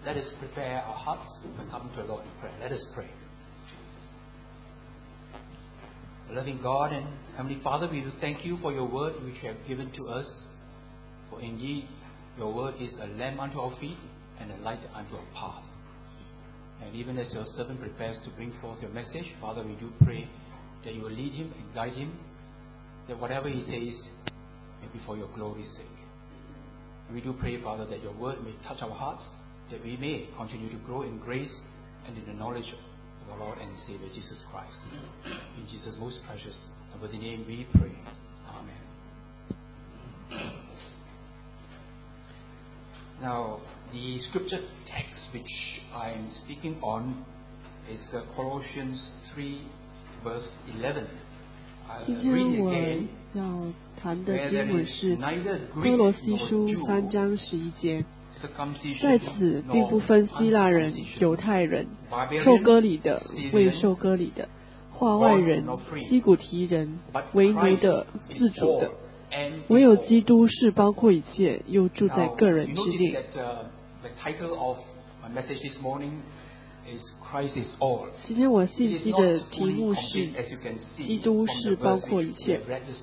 let us prepare our hearts and come to the Lord in prayer. Let us pray. Loving God and Heavenly Father, we do thank you for your word which you have given to us. For indeed, your word is a lamp unto our feet and a light unto our path. And even as your servant prepares to bring forth your message, Father, we do pray that you will lead him and guide him, that whatever he says may be for your glory's sake. And we do pray, Father, that your word may touch our hearts, that we may continue to grow in grace and in the knowledge of our Lord and Savior Jesus Christ. In Jesus' most precious and worthy name we pray. Amen. Now, the scripture text which I am speaking on is Colossians 3 verse 11. 今天我要谈的经文是哥罗西书3章11节。在此并不分希腊人、犹太人、受割礼的、未受割礼的、化外人、西古提人、为奴的、自主的，唯有基督是包括一切，又住在个人之内。今天我信息的题目是基督是包括一切。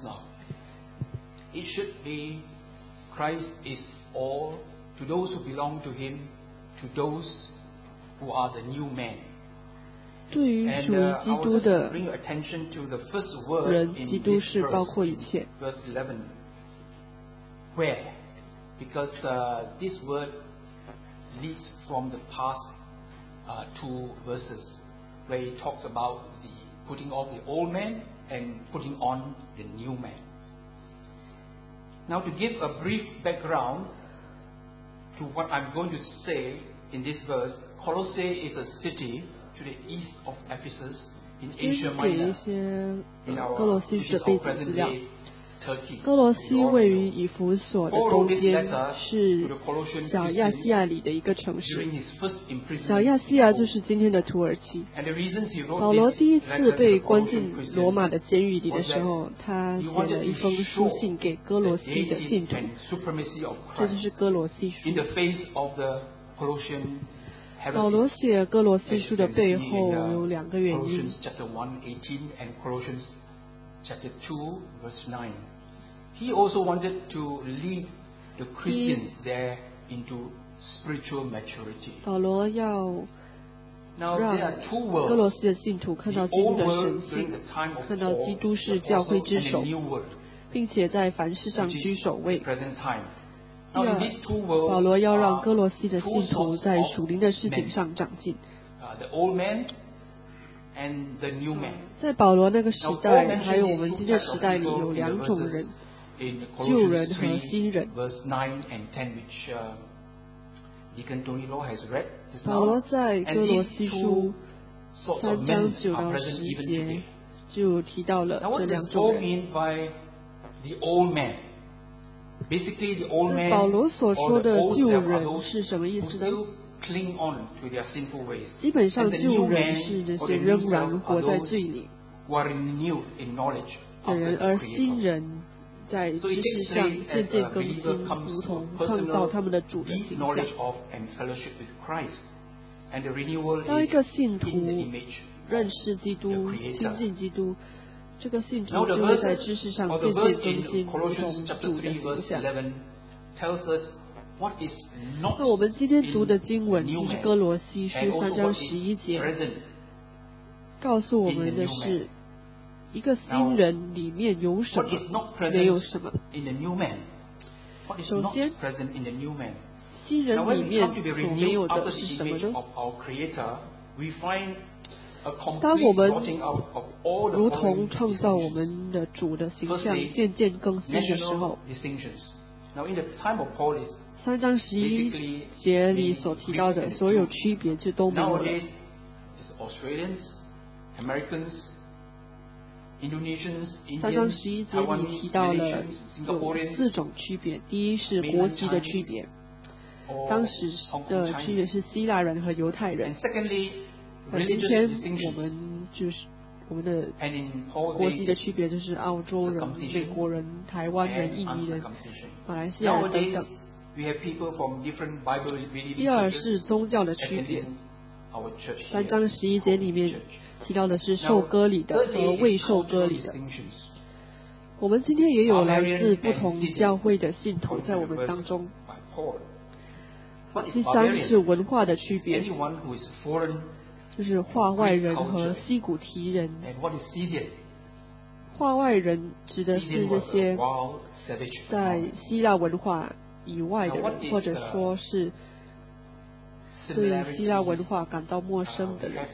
It should be Christ is all to those who belong to Him, to those who are the new man. 对于属于基督的人，基督是包括一切。 Verse 11. Where? Because this word leads from the past two verses where he talks about the putting off the old man and putting on the new man. Now, to give a brief background to what I'm going to say in this verse, Colossae is a city to the east of Ephesus in Asia Minor, which is our present-day Turkey. 哥罗西位于以弗所的东边，是小亚细亚里的一个城市。小亚细亚就是今天的土耳其。保罗第一次被关进罗马的监狱里的时候，他写了一封书信给哥罗西的信徒，这就是哥罗西书。保罗写哥罗西书的背后有两个原因。 Chapter 2, verse 9. He also wanted to lead the Christians there into spiritual maturity. 保罗要让哥罗西的信徒看到基督的神性，看到基督是教会之首，并且在凡事上居首位。第二，保罗要让哥罗西的信徒在属灵的事情上长进。 And the new man. 在保罗那个时代，还有我们今天时代里有两种人，旧人和新人。保罗在哥罗西书3章9到10节就提到了这两种人。保罗所说的旧人是什么意思呢？基本上旧人是那些仍然活在罪里的人，而新人在知识上渐渐更新，如同创造他们的主的形象。当一个信徒认识基督、亲近基督，这个信徒就会在知识上渐渐更新，如同主的形象。那我们今天读的经文就是哥罗西书3章11节，告诉我们的是一个新人里面有什么，没有什么。首先，新人里面所没有的是什么呢？当我们如同创造我们的主的形象渐渐更新的时候，3章11节里所提到的所有区别就都没有了。3章11节里提到了有4种区别，第一是国籍的区别，当时的区别是希腊人和犹太人。今天我们的国籍的区别就是澳洲人、美国人、台湾人、印尼人、马来西亚人等等。 第二是宗教的区别。3章11节里面提到的是受割礼的和未受割礼的。我们今天也有来自不同教会的信徒在我们当中。第三是文化的区别，就是化外人和西古提人。化外人指的是这些在希腊文化以外的人，或者说是对希腊文化感到陌生的人。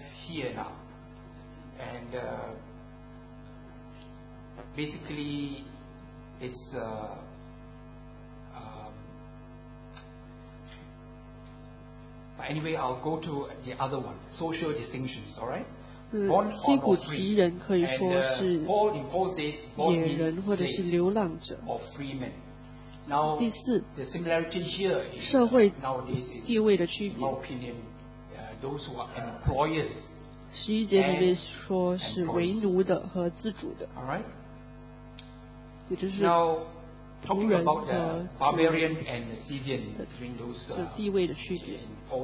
Basically, it's but anyway, I'll go to the other one, social distinctions, all right? 西古提人可以说是野人或者是流浪者。第四，社会地位的区别。11节里面说是为奴的和自主的，也就是仆人和主人的地位的区别。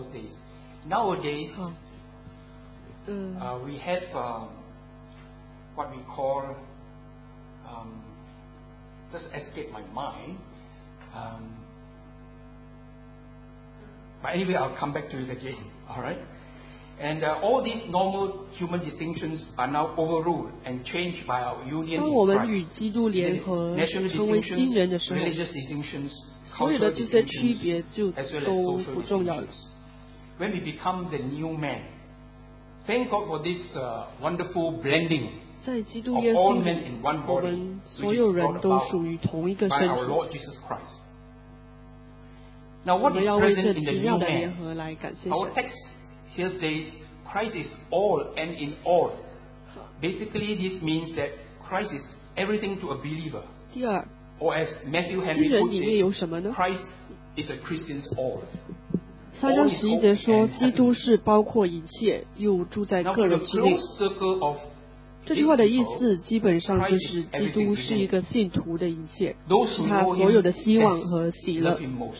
we have what we call just escape my mind. But anyway, I'll come back to it again. All right. And all these normal human distinctions are now overruled and changed by our union in Christ. 当我们与基督联合成为新人的时候，所有的这些区别就都不重要了。 When we become the new man, thank God for this wonderful blending 在基督耶稣里，我们所有人都属于同一个身体。我们要为这奇妙的联合来感谢神。 Here says Christ is all and in all. Basically, this means that Christ is everything to a believer. 第二， or as Matthew 新 Henry 人 puts 里面有什么 it, 呢 ？Christ is a Christian's all. 3章11节说，基督是包括一切，又住在个人之内。这句话的意思基本上就是基督是一个信徒的一切，是他所有的希望和喜乐。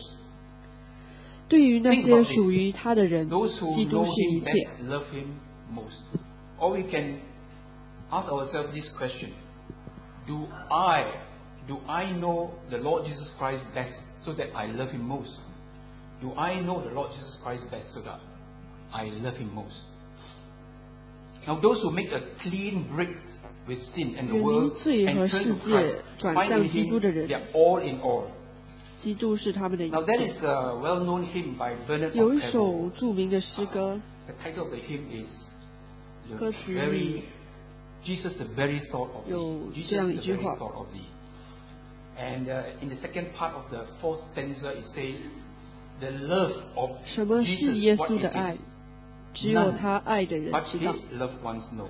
对于那些属于他的人，基督是一切。 Or we can ask ourselves this question: Do I know the Lord Jesus Christ best so that I love Him most? Do I know the Lord Jesus Christ best so that I love Him most? Now, those who make a clean break with sin and the world and turn to Christ, find in Him they are all in all. 基督是他们的一 Now, that 切。 is a well-known hymn by Bernard 有 of 一首 Clairvaux. 著名的诗歌， The title of the hymn is 歌词 very 里 Jesus, the very thought of 有 thee. 这样 Jesus, 一 the 句 very 话 thought of thee. And in the second part of the fourth stanza, it says, the love of 什么是耶 Jesus, what 稣的 it 爱 is,？ 只有他爱的人 but 知道。 His loved ones know.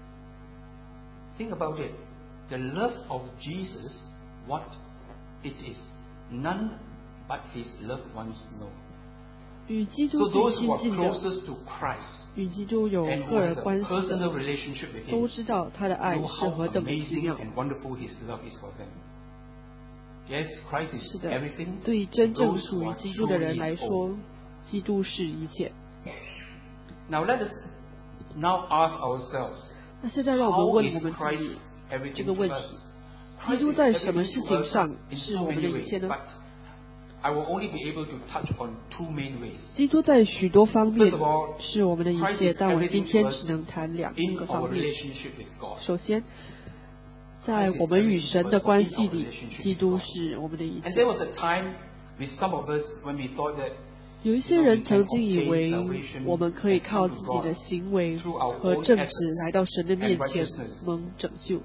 Think about it. The love of Jesus, what it is, none but His loved ones know. 与基 So 督最 those 亲 who are 近的， closest to Christ 与基督有 and who 个 has 人 a 关系 personal 的， relationship with 都 Him 知道他的爱 know 是 how 何等的奇 amazing 妙。 and wonderful His love is for them. Yes, Christ 是 is 的， everything. 对真正 Those 属 who 于 are 基督的人 truly 来 His 说 own.， 基督是一切。 Now let us now ask ourselves, 那现在让我们 how 问 is 我们自 Christ 己这 everything 个 to 问题： us? 基 Christ 督 is 在什么 everything 事 to 情 us 上 in 是 so 我们 many 的一 ways, 切呢？ but I will only be able to touch on two main ways. 基督在许多方面 First of all, 是我们的一 Christ 切， is 但我 everything 今 to 天 us 只能谈两 in 个 our 方面。 relationship with God. 首先，在我们与神的关系里，基督是我们的一 And 切 there。was a time with some of us when we thought that 有一些人曾经以为我们可以靠自己的行为和正直来到神的面前蒙拯救，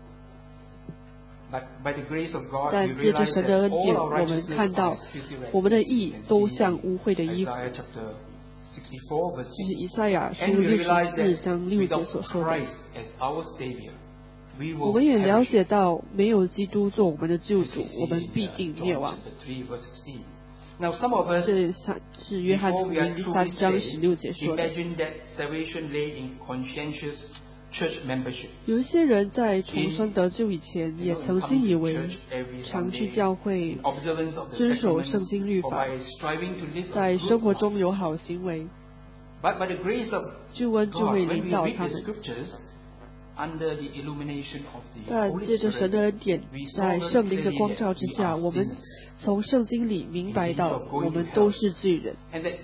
but by the grace of God, we 但借着 realize 神的 that 恩 all 典， our 我们 righteousness 看到 is filthy rags. 我们的 As you 义 can 都 see 像 in 污秽的衣服。 Isaiah chapter 64, verse 这是以 6. 赛亚书 And we realize 64章 that 6节 without 所说的。 Christ as our Savior, we 我 will 们也了 perish. 解到，没有基督做我们的救 As 主 we，see 我们 in 必定 John 灭亡。 chapter 3, verse 16. Now, some of us, 这是约翰 before 福 we are 音 truly 3章 saved, 16节说的。 imagine that salvation lay in conscientious 有一些人在重生得救以前，也曾经以为常去教会、遵守圣经律法，在生活中有好行为，救恩就会领导他们。但借着神的恩典，在圣灵的光照之下，我们从圣经里明白到，我们都是罪人，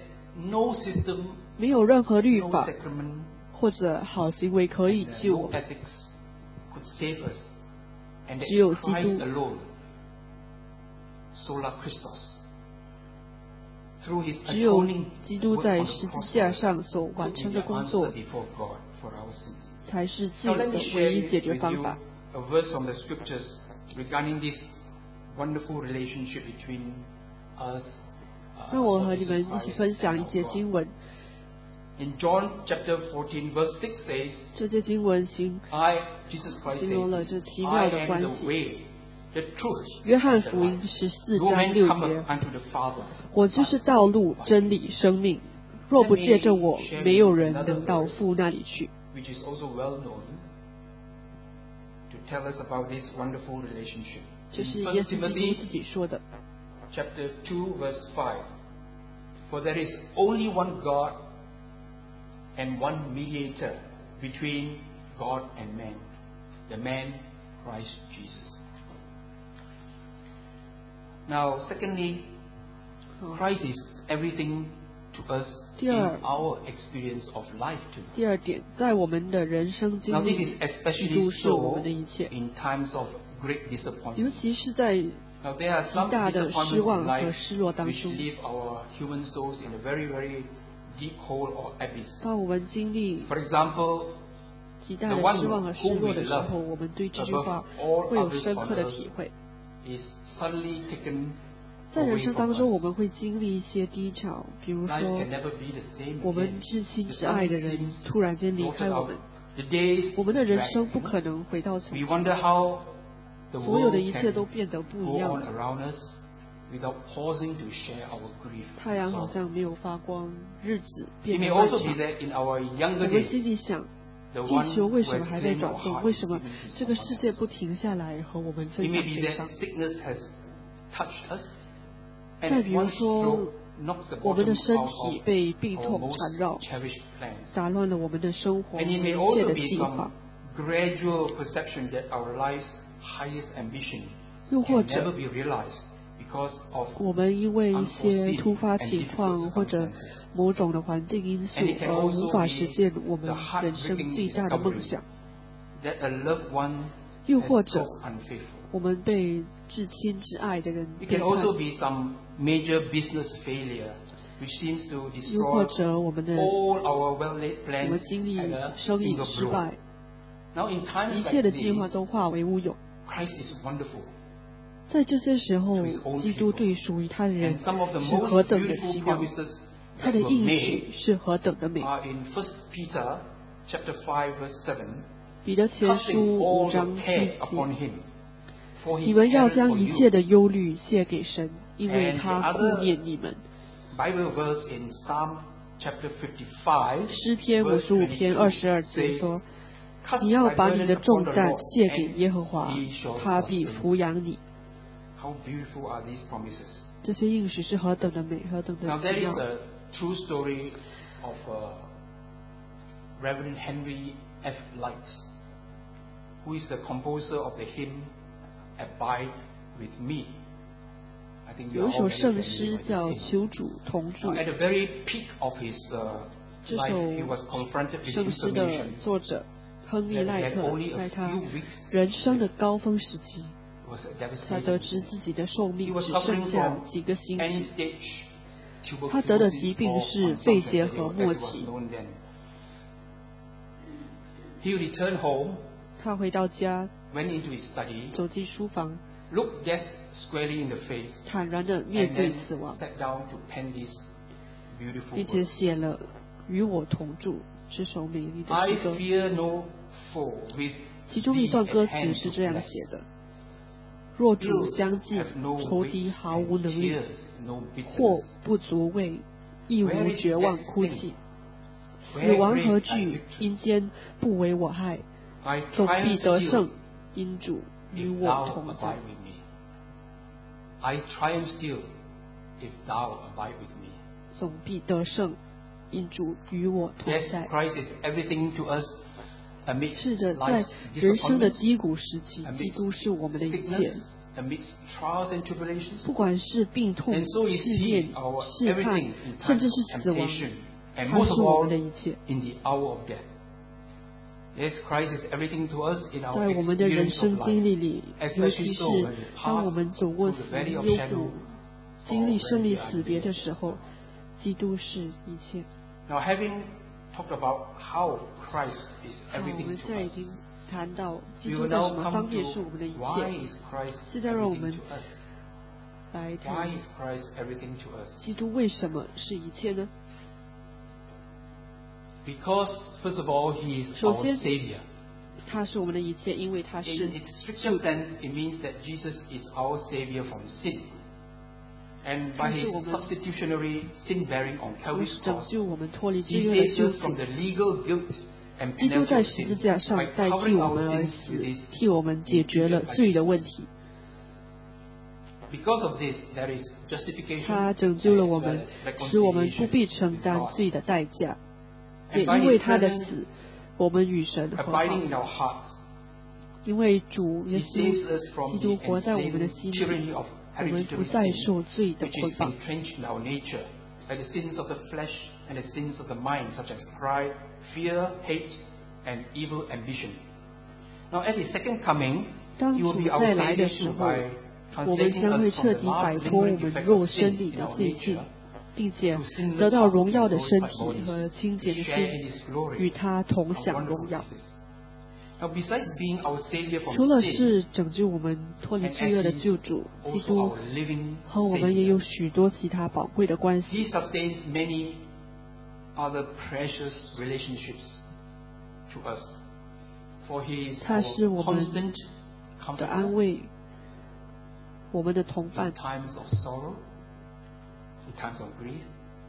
没有任何律法或者好行为可以救我们，只有基督，只有基督在十字架上所完成的工作，才是罪的唯一解决方法。让我和你们一起分享一节经文。 In John chapter 14 verse 6 says, 这节经文形容了这奇妙的关系。约翰福音14章6节，我就是道路、真理、生命，若不借着我，没有人能到父那里去。 Which is also well known to tell us about this wonderful relationship. 这是耶稣基督自己说的。 Chapter 2 verse 5, For there is only one God and one mediator between God and man, the man Christ Jesus. Now, secondly, Christ is everything to us in our experience of life too. 第二点，在我们的人生经历，基督是我们的一切。 In times of great disappointment. 尤其是在极大的失望和失落当中。当我们经历 For example, 极大的失望和失落的时候，我们对这句话会有深刻的体会。在人生当中，我们会经历一些低潮，比如说，我们至亲至爱的人突然间离开我们，我们的人生不可能回到从前，所有的一切都变得不一样了。太阳好像没有发光，日子变得漫长。我们心里想，地球为什么还在转动？为什么这个世界不停下来和我们分享悲伤？再比如说，我们的身体被病痛缠绕，打乱了我们的生活和一切的计划。又或者，我们因为一些突发情况或者某种的环境因素而无法实现我们人生最大的梦想。又或者，我们被至亲至爱的人背叛。又或者我们经历生意失败，一切的计划都化为乌有。在这些时候，基督对属于他的人是何等的奇妙，他的应许是何等的美。彼得前书5章7节，你们要将一切的忧虑卸给神，因为他顾念你们。诗篇55篇22节说，你要把你的重担卸给耶和华，他必抚养你。这些应许是何等的美，何等的奇妙。 True story of Reverend Henry F. Light, who is the composer of the hymn "Abide with Me." I think you are all very familiar with this hymn. 有一首圣诗叫《求主同住》。 At the very peak of his life, he was confronted with information. 圣诗的作者亨利·赖特在他人生的高峰时期，他得知自己的寿命只剩下几个星期。他得的疾病是肺结核末期。他回到家，走进书房，坦然地面对死亡，并且写了《与我同住》这首美丽的诗歌。其中一段歌词是这样写的：若主相近，仇敌毫无能力，祸不足畏，亦无绝望哭泣。 死亡何惧？阴间不为我害，总必得胜，因主与我同在。 I triumph still if thou abide with me. 总必得胜，因主与我同在。 Yes, Christ is everything to us amidst 是的，在人生的低谷时期，基督是我们的一切。 amidst trials and tribulations, 不管是病痛、试炼、试探，甚至是死亡，他是我们的一切。 in the hour of death. Yes, Christ is everything to us in our 在我们的人 experience 生 of 经 life, 历里，尤 especially 其 so 是 when we 当我 pass 们走过 through 死 the valley of 幽 shadow 谷， or 经历 when 生 we 离 are 死 in 别的 death. 时候，基督是一切。 Now, having talked about how Christ is 好，我 everything 们 to 现在已经 us, 谈到基 we 督 will 在什 now 么 come 方面 to 是我们的一 why 切。 is Christ 现在让我 everything 们 to us? 来 Why 谈 is Christ everything to us? 基督为什么是一切呢？ Because, first of all, He is 首 our 先 Savior. 他是我们的一切，因为他是 In its stricter sense, it means that Jesus is our Savior from sin. And by 他是 His 我们 substitutionary sin-bearing on 他 Calvary's 拯 cross, 救我们脱离 He 罪恶的 saves 救 us 主 from。the legal guilt and 基督 penalty 在 of 十字 sin 架 by 上代替 covering 我 our 们而 sins 死 with His 替我们解决了 imputed 罪的问 righteousness. 题。 Because of this, there is justification 他拯救了 as 我 well 们 as， 使我们不 reconciliation 必承 with 担 God. 罪的代价。 And 也 by 因为 His 他的 presence 死，我们与神和好。 abiding in our hearts, 因为主耶 He 稣 saves us from 基 the 督活在我们的 enslaving 心里， tyranny of 我们不 hereditary 再 sin, 受罪的 which 捆 is 绑。 entrenched in our nature, like the sins of the flesh and the sins of the mind, such as pride, fear, hate, and evil ambition. Now, at His second coming, 当 He will 主 be our 再来的 Savior 时 too 候， by 我们 translating 将会 us from 彻 the 底摆 last 脱我 lingering 们 effects 肉 of 身 sin 里 in 的 our 罪性 nature,， 并且 to sinless 得到 hearts 荣耀 and 的身 glorified 体 bodies, 和清 to 洁的 share 心， in His glory. 与他同 How 享 wonderful 荣耀。 this is. Now, besides being our Savior from 除了 sin, 是拯救我们脱离 and 罪恶 as 的 He 救 is 主基 also 督 our，living 和我们也有 Savior, 许多其他宝贵的关 He 系。 sustains many other precious relationships to us. For He is 他 our 是我们 constant 的 comforter 安慰，我们的同 in 伴。 times of sorrow, in times of grief.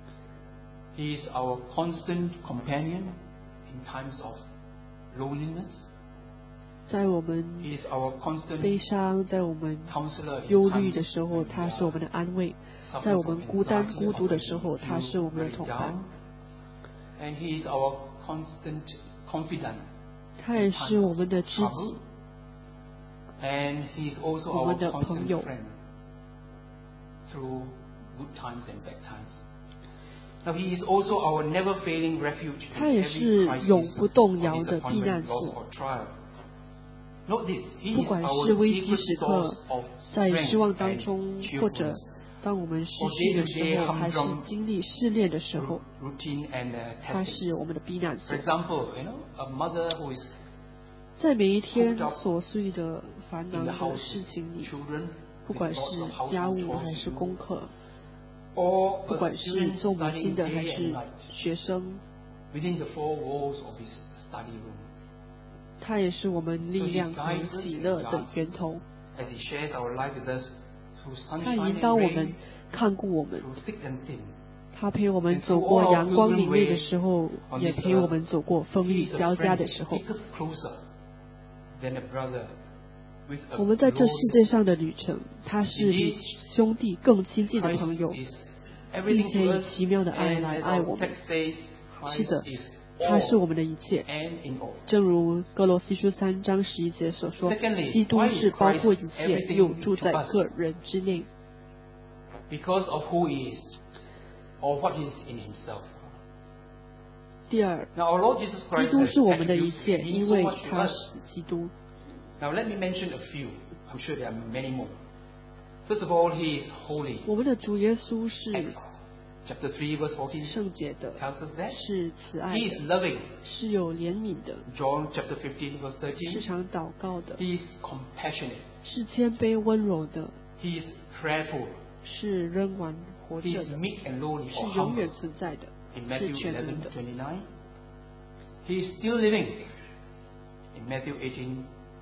He is our constant companion in times of loneliness. 在我们 He is our constant 悲伤，在我们 counselor in 忧虑 times 的时候， when 他 we 是我们的 are 安慰；在 suffering 我 from 们孤单 anxiety 孤 or 独的 when 时候， we 他是 feel 我们的 very 同伴。 down. And He is our constant confidant 他也是我们的知己， and He is also 我 our 们的朋 constant 友。 friend through good times and bad times. Now He is also our never-failing refuge 他 in 也 every 是 crisis 永不动 or 摇的避 disappointment, 难 loss 所。 or trial. Note this, He 不 is 管 our 是危机 secret 时 source 刻， of 在失望 strength 当 and 中，或者 cheerfulness, 当我们失去的时候，还是经历试炼的时候， routine and 他 testing. 是我们的避难 For 所。 example, a mother who is 在每一天琐碎的烦 in 恼 the 的 house 事情 with 里， children, 不 with 管 lots 是 of 家 household 务还 chores 是 to 功 do, 课， or 不 a 管是 student 做母亲 studying 的还 day 是 and night 学生， within the four walls of his study room. 他也是我们力 So he 量和 guides us 喜 and 乐的 guards 源 us 头。 as he shares our life with us through 他 sunshine 引 and 导我 rain, 们，看顾我们， through thick and thin. 他陪我们走过阳光明媚的时候，也陪我们走过风 He 雨 is a 交加 friend 的 who 时候。 sticketh closer than a brother with a 我们在这世界 glorious 上的旅程，他是比兄弟更亲近的朋 Christ 友， is 并 everything 且 to 以 us, 奇妙的爱 and 来 as 爱 our 我们。 text says, 是的 Christ is 他是我 all 们的一切， and in all. 正如哥罗西书3章11节所说， Secondly, 基督 why is 是包括 Christ 一切， everything 又住 to 在 us? 个人之内。 Because of who he is, or what he is in himself. 第二， Now, our Lord Jesus 基 Christ 督 has 是我们的一 attributes 切， that mean 因 so 为 much to 他 us. 是基督。 Now, let me mention a few. I'm sure there are many more. First of all, he is holy. 我们的主耶稣是 Acts chapter 3, verse 14 圣洁的， tells us that. 是慈爱 He is 的， loving. 是有怜悯的， John chapter 15, verse 是 13. 常祷告的， He is compassionate. 是谦卑温柔的， He is prayerful. 是仍然活 He 着 is 的， meek and lowly 是 or 永 humble. 远存在的， In 是 Matthew 全能的。 11:29. He is still living. In Matthew 18,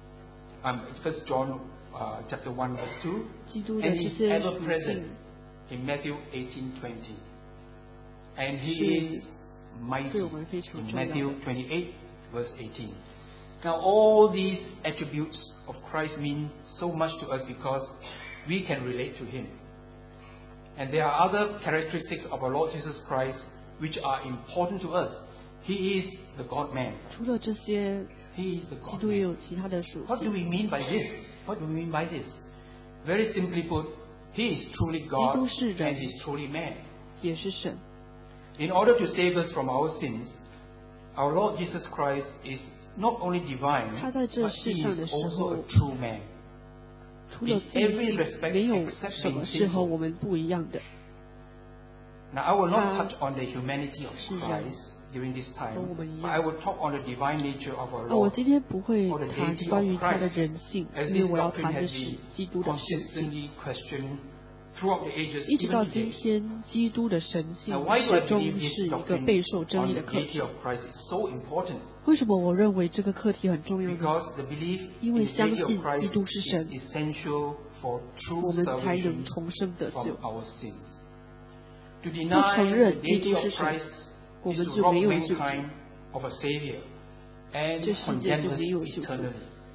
1 John chapter 1, verse 2. 基督的 And 这 he is 些 ever 属 present 性 in Matthew 18:20. And he 是 is mighty in Matthew 28, verse 18. Now, all these attributes of Christ mean so much to us because we can relate to Him. And there are other characteristics of our Lord Jesus Christ which are important to us. He is the God-man. 除了这些， He is the 基督也 God-man. 有其他的属 What do 性。 we mean by this? What do we mean by this? Very simply put, He is truly 基 God 督是 and 人， He is truly man. 也是神。 In order to save us from our sins, our Lord Jesus Christ is not only divine, 他在这 but 世 He 上的 is 时 also 候 a，true man. 除了罪性，没有什么是和我们不一样的。 Now, I will not 他 touch on the humanity of 是人， Christ during this time, 和我们一 but 样。 I will talk on the divine nature of our 我 Lord, 今天不会 or the 谈 deity 关 of 于他的 Christ, 人性， as 因为 this 我要 doctrine 谈的 has 是 been 基督的神性。 consistently questioned throughout the ages, 一直 even 到今 today. 天，基督的神 Now, 性 why do I 始终 believe 是 this 一个 doctrine 备受争 on 议 the 的课 deity 题。 of Christ is so important? 为什么我认为这个课题很重要呢？ Because the belief 因 in 为 the 相 deity 信 of Christ 基督是 is 神， essential for 我 true 们才 salvation 能重生得 from 救。 our sins. To 不 deny 承 the 认基 deity 督 of 是神， Christ 我 is 们 to 就 rob 没有救主， mankind of a Savior and 这世界 condemn 就 us 没有救主。 eternally.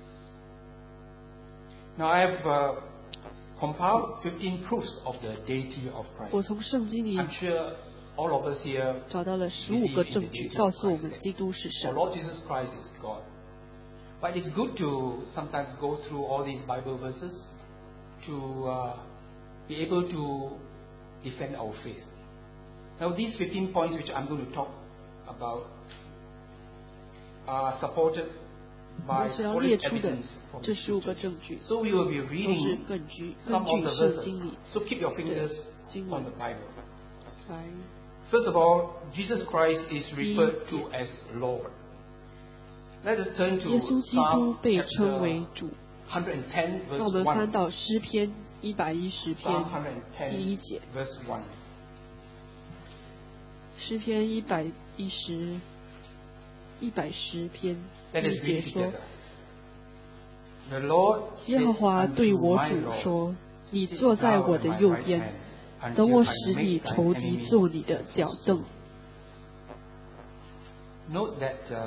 Now, I have compiled 15 proofs of the deity of 我 Christ. 从圣经里 I'm sure all of us here 找到了15个证据，告诉我们基督是 our 神。 Lord Jesus Christ is God. But it's good to sometimes go through all these Bible verses to be able to defend our faith. Now, these 15 points which I'm going to talk about are supported 我 by 所要 solid 列出的 evidence from 这 the 15个 scriptures. 证据， So we will be 都是 reading 根据 some of the 圣 verses. 经里 So keep your fingers 经 on 文 the Bible. 来。 First of all, Jesus Christ is referred to 第一点， as Lord. Let us turn 耶 to 稣基督 Psalm 被称 chapter 为主。 110, 让 verse 我们翻 1. 到诗篇110 Psalm 篇第一 110, 节， verse 1. 诗篇110篇 Let 第一 us 节 read 说 together.：“ The Lord 耶 said 和华 unto 对我 my 主 Lord, 说：你 Sit 坐在 thou 我 at 的 my 右 right 边， hand, 等 until 我 I 使 make 你 thine 仇敌 enemies 做你的 thy 脚凳。” Note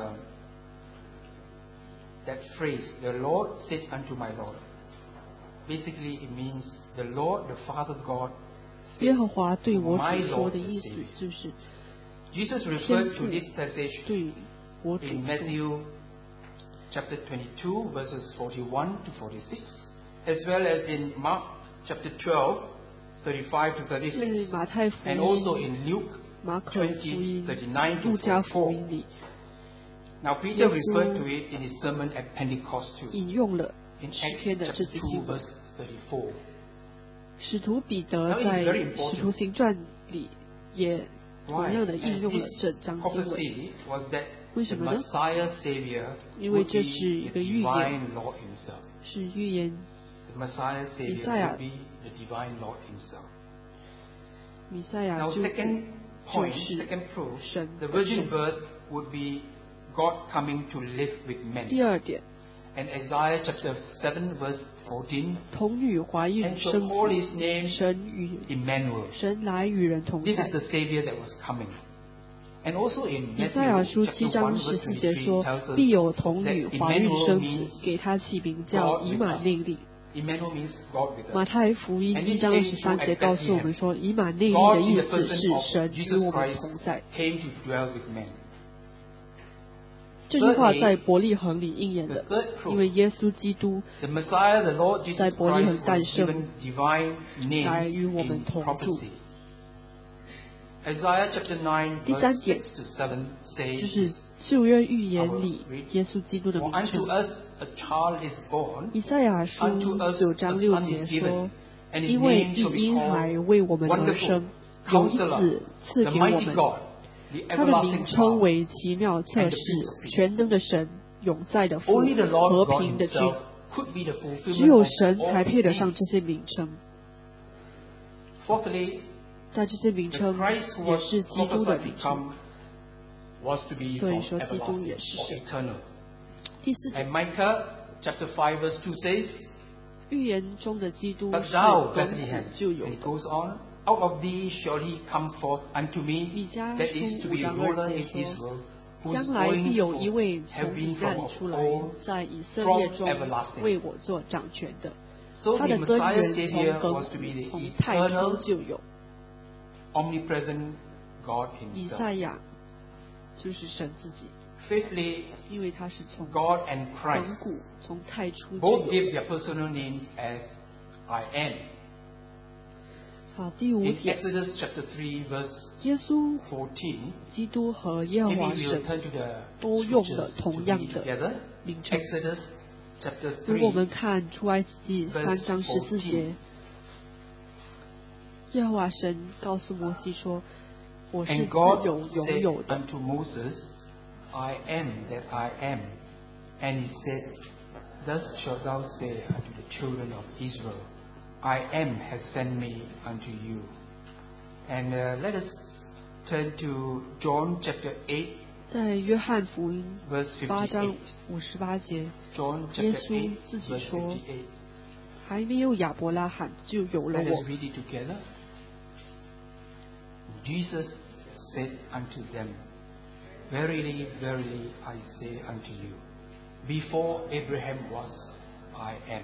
that phrase, the Lord said unto my Lord. Basically, it means the Lord, the Father God, 耶 said 和华对 to 我 my 主说 Lord 的 the 意思 Savior. 就是 Jesus 天 referred 父 to this passage 对我主 in 说。 Matthew chapter 22, verses 41 to 46, as well as in Mark chapter 12, 35 to 在 36, 马太福 and also 音、 in Luke 马可福 20, 音、 39to 路加福 44. 音里 Now, Peter 耶稣 referred to it in his sermon at Pentecost too, 引用了 in 诗 Acts 篇的这 chapter 节 2, 经文。 verse 34. 使徒彼得 Now, it is 在 very 使 important. 徒行传里也同 Why? 样的应 As 用了 this 这章经文， prophecy was that 为 the 什么呢？ Messiah Savior 因为 would 这是一 be 个 the 预言， divine Lord Himself. 是预言 The Messiah Savior 弥赛亚 would be the divine Lord Himself. 弥赛亚 Now, 救主 second point, 就是 second proof, 神 the 本 virgin 身。 birth would be God coming to live with men. 第二点， And Isaiah chapter 7, verse 14, 童女怀孕 and shall 生 call 子， His name 神来与人同在。 神来与人同 This is 在。 the Savior that was coming. And also in 以赛亚 Matthew 书 chapter 7章 1, verse 14节 23 说 tells：“ 必 us 有童女 that 怀孕 Emmanuel 生子， means 给他起名叫 God 以 with 马 us. 内利。” Emmanuel means God with 马 us. 太福音 And 1 this 章 came 23 true 节 at 告诉我 Bethlehem. 们说，以马内利 God 的 in 意 the 思 person 是 of 神与 Jesus 我们 Christ 同在。 came to dwell with men. 这句话在伯利恒里应验 The 了， third 因为 proof, 耶稣基督 the Messiah, the Lord Jesus 在伯利恒 Christ, 诞 was 生， given divine 来 names 与我们 in 同住。 prophecy. Isaiah chapter 9, 第三 verse 点 6 to 7 就 says 是 this, 旧约预言里耶稣基督的 For 名 unto 称。 us a child is born, 以赛亚书 unto us 9 a 章 son 6 is 节说 given,，and his 因为 name 一 shall be 婴孩 called 为我们而 Wonderful, 生，有一 Counselor, 子赐 the 给我 mighty 们， God, the 他的 everlasting 名称 Father. 为奇妙测试、全能的神、永在的父、 Only the Lord 和 God 平的君。 Himself could be the 只 fulfillment 有 of 神 all 才 these 配得上这 names. 些名称， Fourthly, 但这些名 the 称 Christ who 也 was 是基督的 prophesied 名 to 称。 come was to be 所以 from 说基督 everlasting 也是 or 神。 eternal. 第四点， And Micah chapter 5 verse 2 says, 预言中的基督 But 是 thou, 亘 Bethlehem, 古就有 and it 的。 goes on, Out of thee shall he come forth unto me, 米迦 that is 书 to 5 be 章2 ruler 节 in 说， Israel, 将 whose 来必 goings 有一 forth 位 have 从 been 彼 from 岸 of 出来， old, 在以色列 from 中 everlasting. 为我做掌权的。 So 他 the 的根 Messiah 源从 Savior 亘 was to be 古， the 从太初 eternal, 就有。 omnipresent God 以 himself. 赛亚就是神自己， Fifthly, 因为他是从 God and 亘 Christ 古，从太初就 both 有。 give their personal names as I am. 好，第5 In 点， Exodus chapter 3 verse 耶稣 14, 基督和耶和 maybe 华 we'll 神 turn to the 都用了 scriptures to 同 read 样 it 的 together. 名称。 Exodus chapter 如果我 3 们看出埃及记3章14节，耶和华神告诉摩西说：“我是 And 自 God 由拥 said 有的。 unto Moses, I am that I am. And he said, Thus shalt thou say unto the children of Israel, I am has sent me unto you. And let us turn to John chapter 8, ” 在约翰福音 verse 8章 58. 58节， John 耶 chapter 稣 8, 自己 verse 说 58. 还没有亚伯拉罕就有了 Let us 我。 read it together. Jesus said unto them, Verily, verily, I say unto you, before Abraham was, I am.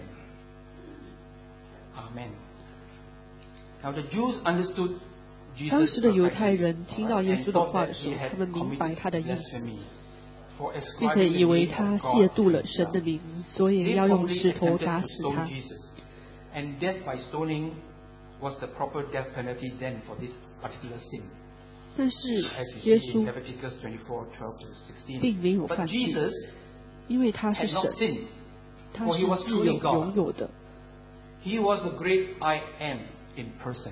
Amen. Now the Jews understood 当 Jesus 时的犹太 perfectly, 人听到 alright, 耶 and 稣的 thought 话 that 的时 he 候， had 他们明白 committed 他的意思， blasphemy for 并且 ascribing 以 the 为 name 他 of 亵 God 渎 to 了神的 himself. 名，所以 They 要用 promptly 石头 attempted 打 to 死 stone 他。 Jesus, and death by stoning was the proper death penalty then for this particular sin, 但是 as we 耶 see in 稣 Leviticus 24:12 to 16. 并没有 But 犯罪， Jesus 因为他是 had not 神， sinned, 他 for 是 he was 自 truly 由 God. 拥有的。 He was the great I am in person.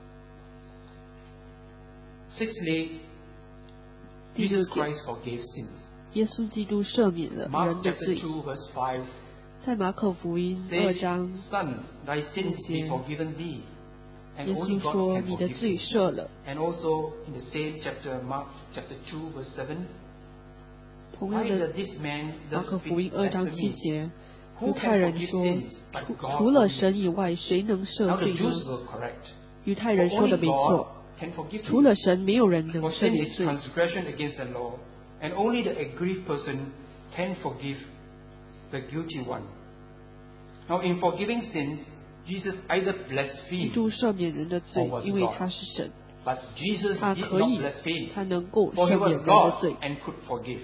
Sixthly, 第6 Jesus 点， Christ forgave sins. 耶稣基督赦免了 Mark 人的 chapter 罪。 2 verse 5 在马可福音2 says, 章， Son, thy sins be forgiven thee. And 耶 only 稣 God 说：“ can 你的 forgive 罪 sins. 赦了。 And also in the same chapter, Mark chapter 2 verse 7, ” 同样 why 的， does this man 马 thus 可福音 speak 2章7 blasphemy? 节， Who 犹太 can 人 forgive 说 sins but：“ God 除了 only? 神以外，谁能赦 Now the 罪 Jews 呢 were correct. 犹太 For 人说 only 的没 God 错， can forgive 除了 sins. 神，没有人能 For 赦 sin 免 is 罪。 transgression against the law, and only the aggrieved person can forgive the guilty one. Now, in forgiving sins, Jesus either 基 blasphemed, 督赦免人的罪 or，was 因为 God. 他是神， but Jesus 他 did 可 not 以， blaspheme, 他能够 for he 赦免 was 人的 God 罪。 and could forgive.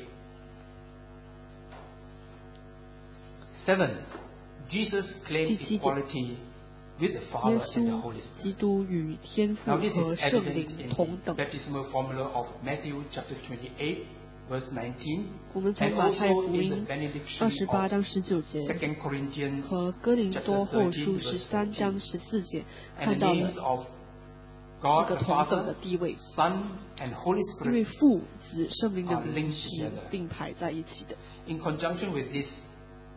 7. Jesus 第 claimed 7点， equality with the 耶 Father and the 稣 Holy 基 Spirit. 督与天父 Now this 和 is 圣 evident 灵 in 同 the 等。 baptismal formula of Matthew chapter 28, verse 19, 我们从 and 马太 also 福 in the 音 benediction 28 章 of 19节 2 Corinthians 和哥林 chapter 多后 13, 书 verse 13章 14. 14节 And 看 the 到了 names of 这 God 个 the 同等的 Father, 地位， Son, and Holy 因为 Spirit 父、子、圣灵的 are 名 linked 是 together. 并排在一起的。 In conjunction with this,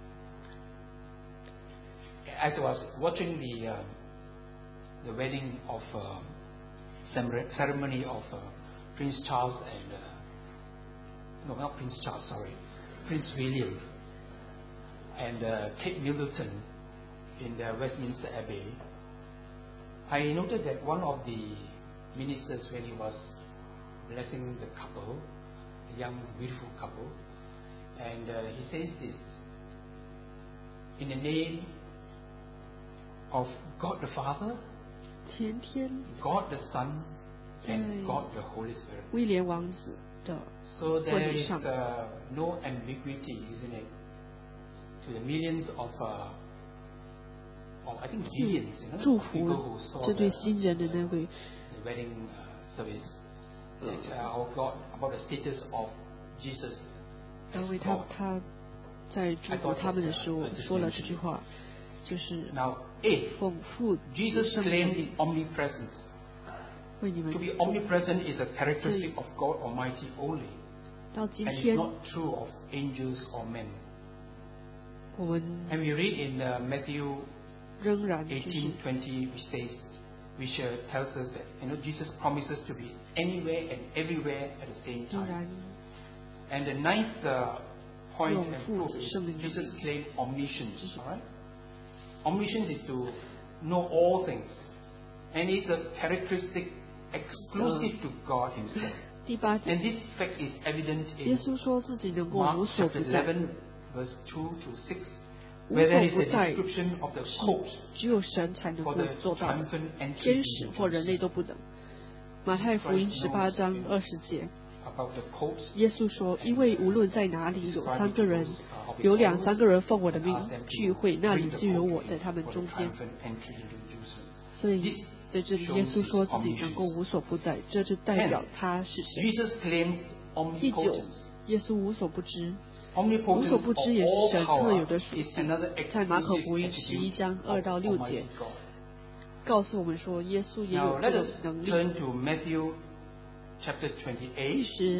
as I was watching the wedding of ceremony of Prince Charles and no, not Prince Charles, sorry, Prince William and Kate Middleton in the Westminster Abbey, I noted that one of the ministers, when he was blessing the couple, a young beautiful couple, and he says this, in the name of God the Father, 前天 God the Son, and 在 God the Holy Spirit. 威廉王子的 So there 婚礼 is 上， no ambiguity, isn't it? To the millions of, I think billions, 祝 people 福 who saw 这 the 对新人的那位 wedding service, that God, about the status of Jesus 因 as 为 God. 他在祝福他们的时候说了这句话，就是 Now, if 奉父子 Jesus 圣灵 claimed omnipresence, 为你们 to be 祝福。 omnipresent is a characteristic of God Almighty only, 到今 and it's 天， not true of angels or men. 我们 And we read in Matthew 仍然就是 18:20, which says, which tells us that Jesus promises to be anywhere and everywhere at the same 仍 time. 然 And the ninth point 用 and 父 proof 子 is 圣灵的 Jesus 名 claimed omniscience. All right, omniscience is to know all things, And it's a characteristic exclusive to God Himself. 第八 And 点， this fact is evident 耶 in 稣说自己能够 Mark 无所 chapter 不在， 11, verse 2 to 6, 无 where 所 there is 不 a 在 description of the 是 court 只有神才能 for 够 the 做到的， triumphant entry 天使 into 或人类 Jerusalem. 都不能。马太福音18章20节， About the court, 耶稣说：“因为无论在哪里有3个人，有2、3个人奉我的名聚会，那里就有我在他们 for the 中间。 triumphant entry into Jerusalem. ” 所以在这里，耶稣说自己能够无所不在，这就代表他是神。 Jesus claimed 第9， omnipotence. 耶稣无所不知，无 Omnipotence 所不知也是 or 神 all 特有 power 的属 is 性。 another 在马可 exclusive 福音11 attribute 章 of 2到6 Almighty 节 God. 告诉我们说，耶稣也 Now 有 let 这种 us 能力。 turn to Matthew chapter 第 28, 10，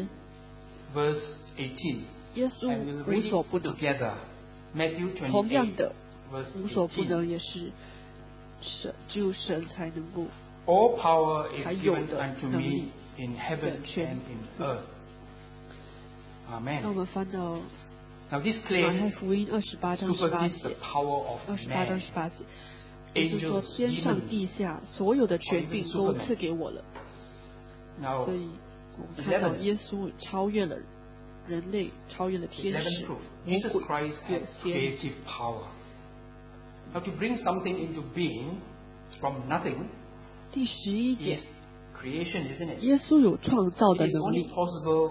verse 18. 耶稣 And we'll 无 read 所 it 不能。 together. Matthew 同样 28, 的， verse 无所不 18. 能也是神，只有神才能够。 All power is 才有 given 的 unto 能 me 力 in heaven 权 and in earth. 让我 Amen. 们翻到 Now this 马太 claim 福音28章18 supersedes the 节， power of 28章 man. 18节，耶稣说： Angels, 天上 demons, 地下所有的权柄 or even 都 Superman. 赐给我了。 Now, 所以我们看到 11 耶稣超越了人类，超越了天 11th 使、 proof. 魔 Jesus 鬼、 Christ 有 had 仙。 creative power. Now to bring something into being from nothing 第11点， is creation, isn't it? 耶稣有创造 It 的 is 能 only 力， possible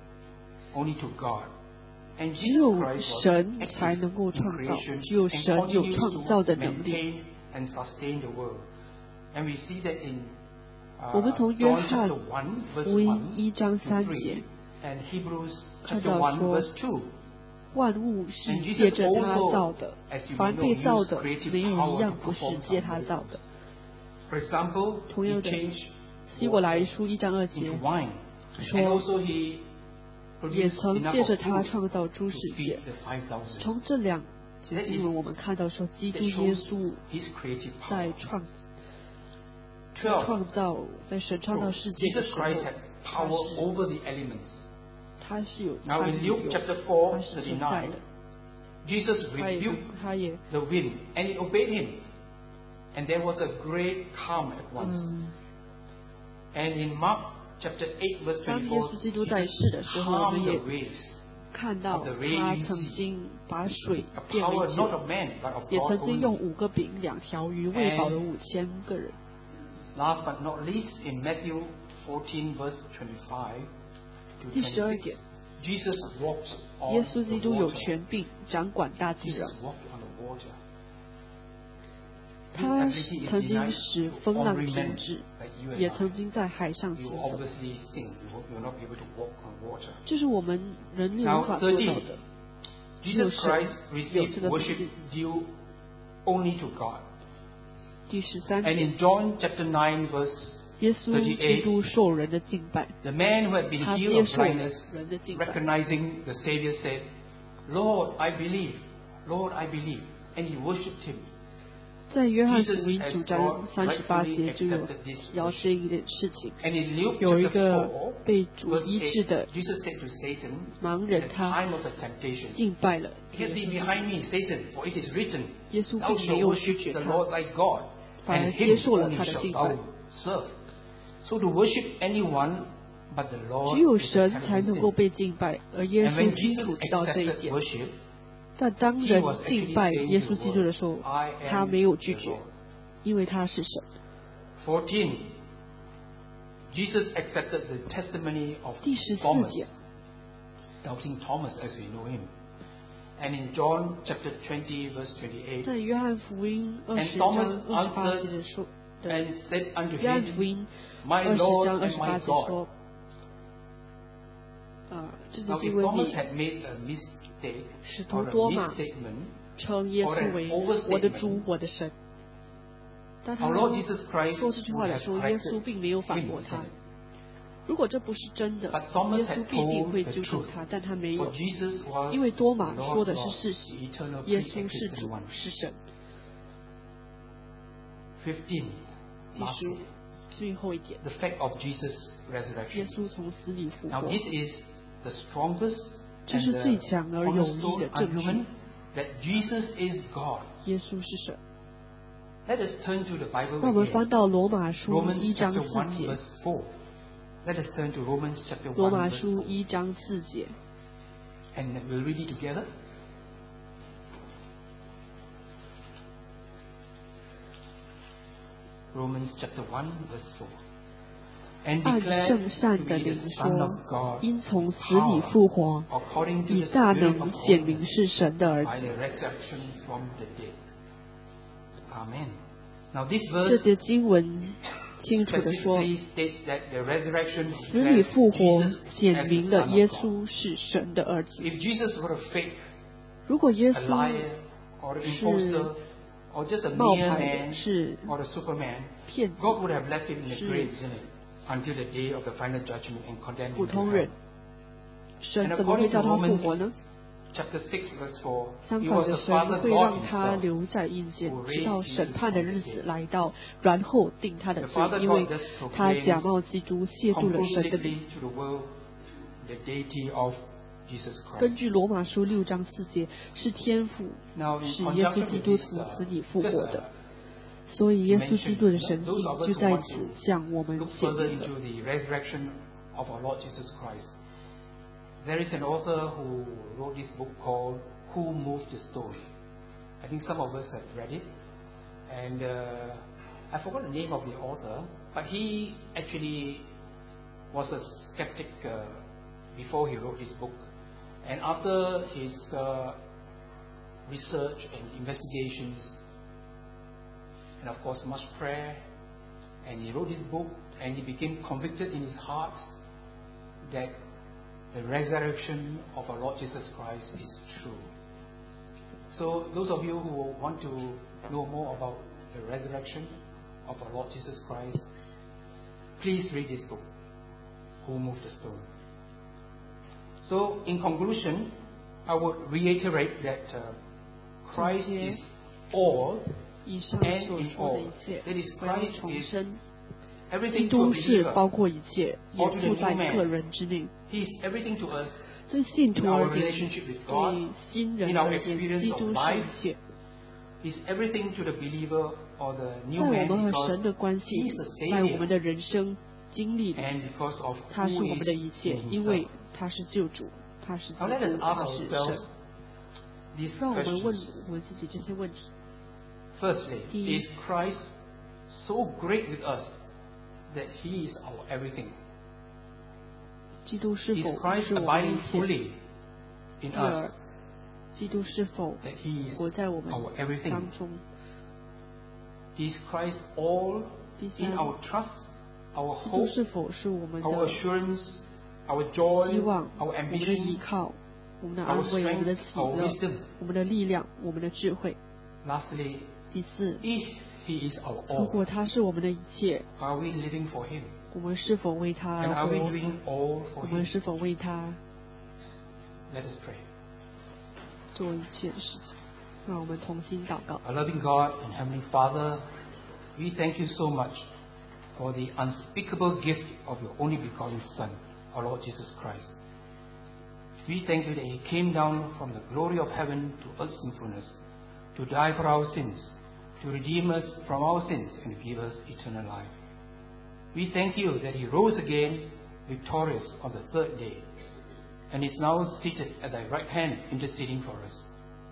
only to God. And 只 Jesus 有 Christ was 神 active 才能够 in 创造， creation 只有 and 神有 continues 创造 to 的能力。 maintain and sustain the world. And we see that in 我们从约 John 翰 chapter 1, verse 福音 1 1章 to 3 3, 节， and Hebrews 看 chapter 到 1, 说 verse 2. 万物是 And 借 Jesus 着他 also, 造的， as you 凡 may 被 know, 造 used 的 creative 没有一 power 样 to 不是 perform 借 some 他造 miracles. 的。 For example, 同 he 样的， changed 希伯来 water 书1章2 节 into wine. And 说， also he 也 produced 曾 enough 借着 of 他 food 创造 to 诸世 feed 界。 the 5,000. 从这2节经文，我们看到说，基 That 督耶 shows 稣 his creative 在 power. 创 12. 造，在神创造世界的 Jesus 时候， Christ had 他 power 是 over the elements. 他是有 Now 参 in 与， Luke 有 chapter 4, 他是存在 39, 的， Jesus 他也 rebuked the wind and it obeyed him. And there was a great calm at once. And in Mark chapter 8, verse 当耶稣基督在世的 24, 时候，我们 calmed the 也 waves. 看到 of the 他 raging 曾 sea. 经把水 A 变为 power 酒 not，of man, but of 也 God 曾经用 only. 5个饼2条鱼喂饱了5000个人。 Last but not least, in Matthew 14, verse 25 to 第12点， 26, Jesus walked on 耶稣基 the 督有 water. 权柄掌管大自然 Jesus，walked on the water. 他 This ability is 曾经 denied 使 to 风浪 ordinary 停 men 止， like you and 也 I. 曾经在海上 You 行 will 走。 obviously sink. You will not be able to walk on water. 这是我们人类 Now, 无法做到 13. 的。 Jesus Christ 有 received 这个能 worship 力。 due only to God. 第13 And 点， in John chapter 9, verse 耶稣基督受人的敬拜， the man who had been 他 healed 接 of 受了 blindness, 人的敬拜。 recognizing the Savior, said, Lord, I believe. Lord, I believe. And he worshipped him. 在约翰福 Jesus 音 has 9章 God 38节 rightfully 就有 accepted this 聊 worship. 这一件事情。 And in Luke 有一 chapter 个 4, 被主 verse 医治 8, 的 Jesus said to Satan, 盲 in 人， the 他 time of the temptation, 敬拜了 Get 耶 thee 稣基督。 behind me, Satan, for it is written, 耶稣 Thou 并 shalt 没有拒 worship 绝 the 他， Lord thy God, 反而 and 接 him 受了 only 他的 shalt 敬 thou 拜。 serve. So to worship anyone but the Lord 只有 is a 神 terrible 才能够 sin. 被敬拜，而耶 And 稣 when 清楚 Jesus 知道这一 accepted 点。 worship, 但当 he 人 was 敬 actually 拜 saying 耶 to 稣 the 基督的 world, 时候， I 他 am 没有 the 拒绝， Lord. 因为他是神。 14. Jesus accepted the testimony of 第14 Thomas, 点， doubting Thomas as we know him. And in John chapter 20, verse 28, 在约翰福音 And 20章 Thomas 28节的说的， and said unto 约翰 him, 福音 My 20 Lord 章 and 28 my 节 God. 说，这节 Now, 经 if 文 Thomas 里 had made a mistake 使徒 or a 多马 misstatement, 称耶稣为 or an overstatement 我的主，我的神。当他 our Lord Jesus Christ 说这句话 would 的驳时候， corrected 耶稣并没有反 him, 驳 isn't 他 it?。 如果这不是真的， But Thomas 耶 had 稣必定 told 会 the 纠正 truth. 他，但他没 For 有， Jesus was 因为多 the 马 Lord 说的是 God, 事实 the，eternal 耶稣是 pre-existent 主， one. 是神。 15. 第15 Lastly, 最后一点， the fact of Jesus' 耶 resurrection. 稣从死里复 Now 活， this is the strongest 这 and 是最 the 强而有力 cornerstone 的证据。 argument that Jesus is God. 耶稣是神。 Let us turn to the Bible 让我们 again. 翻到罗马书 Romans 1章 chapter 4 1 节。 verse 4. Let us turn to Romans chapter 罗 1 马 verse 书 4. 1章4节。 And we'll read it together. Romans chapter 1 verse 4. And 按 declared 圣善 to 的 be the 灵 Son 说 of God, 因从死里复活， according to 以 the 大 Spirit 能 of 显明 holiness, 是神的儿 by 子。 the resurrection from the dead. Amen. Now this 这 verse 节经文清楚地说， specifically states that the resurrection 死里 declares 复活 Jesus 显 as the 明了 Son 耶 of God. 稣是神的儿子。 If Jesus were a fake, 如果耶 a 稣 liar, or an 是 imposter, or just a 冒 mere 牌的， man, 是 or a superman, 骗子， God would have left him in the 是 grave, isn't it? Until the day of the final judgment and condemned 普 him to 通 hell. 人，神 And 怎么会 according to 叫他复 Romans 活呢？ chapter 6 verse 4, 相 he 反 was 的， the 神 Father 会 God 让他 himself. 留在阴间 who， 直到 raised 审 Jesus 判的 from the 日子 dead. 来到，然后定他的 The 罪， Father 因为 God thus 他假 proclaims 冒基督，亵渎了神的名。 conclusively to the world the deity of Jesus 根 Christ. 据罗马书6章4节，是天父 Now, in 使耶稣 conjunction 基 with 督 this, 从死里复 just 活的，所以耶稣基督的神 those 性 of us 就 who 在 want 此 to 向我们 look 显 further 明了。 into the resurrection of our Lord Jesus Christ, there is an author who wrote this book called Who Moved the Stone. I think some of us have read it, and I forgot the name of the author, but he actually was a skeptic before he wrote this book, and after his research and investigations, and of course much prayer, and he wrote this book, and he became convicted in his heart that the resurrection of our Lord Jesus Christ is true. So those of you who want to know more about the resurrection of our Lord Jesus Christ, please read this book, Who Moved the Stone. So in conclusion, I would reiterate that Christ is all 以上 and 所 in 说的 all. 一切， That is, 我要 Christ 重 is 申，基 everything to a 督是 believer. 包括一切，也 or to the 住在 new man. 个人之内。 He is everything to us 对信 in 徒 our 而言， relationship with God. 对新人 in our 而言， experience 基 of 督是 life. 一切。 He's everything to the believer or the new 在 man 我们和 because 神的关 He 系 is the 里，在我们 Savior 的人生经历里， and because of 他是 who 我 He 们的 is 一切， in 因为 Himself. 他是救主，他是基 Now let us 督， ask 他是神 ourselves。these 让我们问 questions. 我们自己这些问题。 Firstly, 第一， is Christ so great with us that He is our everything? 基督是 Is 否 Christ 是我们的 abiding 一切？ fully in 第二 us， 基督是否 that He is 活在我们 our everything? 当中？ Is Christ all 第 in 三， our trust, our 基督 hope, 是否是我们 our 的 assurance, our 希 joy, 望、 our 我们的依 ambition, 靠、我们的 our 安慰、我们的 strength, 喜 our 乐、 wisdom? 我们的力量、我们的智慧？ Lastly, 第四， if He is our 如 all, 果他是我们的一切， are we living for Him? 我们是否为他 And 而 are we 活？ doing all 我 for 们 Him? 是否为他 Let us pray. 做一切的事情？让我们同心祷告。 Our loving God and Heavenly Father, we thank you so much for the unspeakable gift of your only begotten Son, our Lord Jesus Christ. We thank you that He came down from the glory of heaven to earth's sinfulness, to die for our sins, to redeem us from our sins and give us eternal life. We thank you that He rose again victorious on the third day and is now seated at thy right hand interceding for us.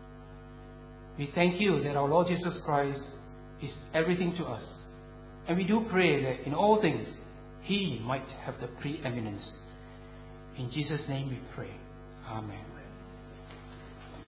We thank you that our Lord Jesus Christ is everything to us. And we do pray that in all things He might have the preeminence. In Jesus' name we pray. Amen.